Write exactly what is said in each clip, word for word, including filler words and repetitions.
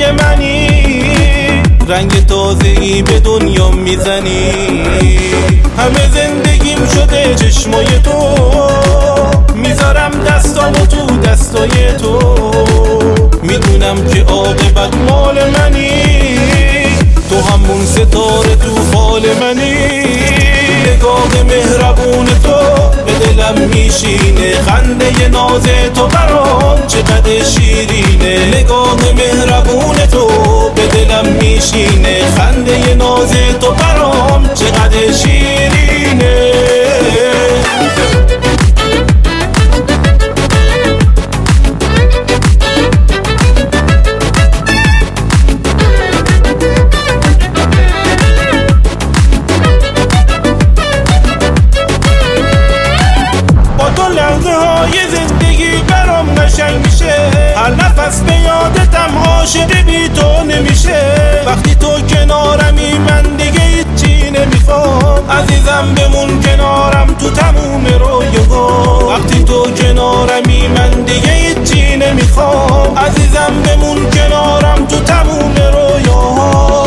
مال منی، رنگ تازه‌ای به دنیا میزنی. همه زندگیم شده چشمای تو، میذارم دستامو تو دستای تو. میدونم که عاقبت مال منی، تو همون ستاره تو فال منی. نگاه مهربون تو به دلم میشینه، خنده ناز تو برام چقدر شیرینه. نگاه مهربون تو به دلم میشینه، خنده ناز تو برام چقدر شیرینه. زندگی برام قشنگ میشه، هر نفس به یادتم عاشق بی تو نمیشه. وقتی تو کنارمی من دیگه هیچی نمیخوام، عزیزم بمون کنارم تو تموم رویاها. وقتی تو کنارمی من دیگه هیچی نمیخوام، عزیزم بمون کنارم تو تموم رویاها.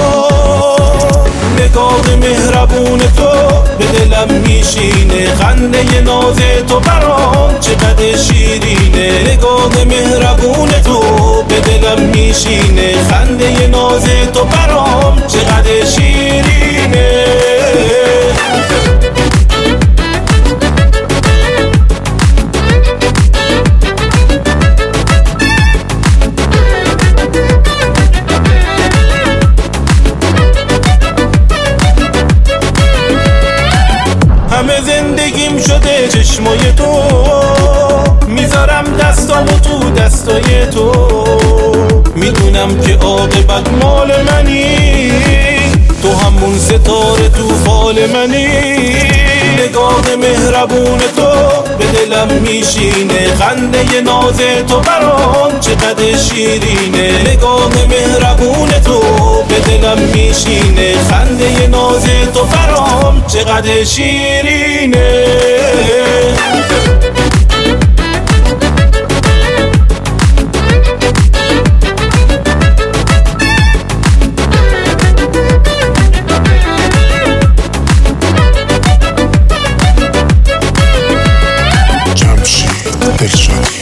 نگاه مهربون تو به دلم میشینه، خنده ناز تو برام چقدر شیرینه. نگاه مهربون تو به دلم میشینه، خنده ناز تو برام چقدر شیرینه. همه زندگیم شده چشمای تو، میذارم دستامو تو دستای تو. میدونم که عاقبت مال منی، تو همون ستاره تو فال منی. نگاه مهربون تو به دلم میشینه، خنده ناز تو برام چقدر شیرینه. نگاه مهربون تو به دلم میشینه، خنده ناز تو برام چقدر شیرینه. جمشید دلشادی.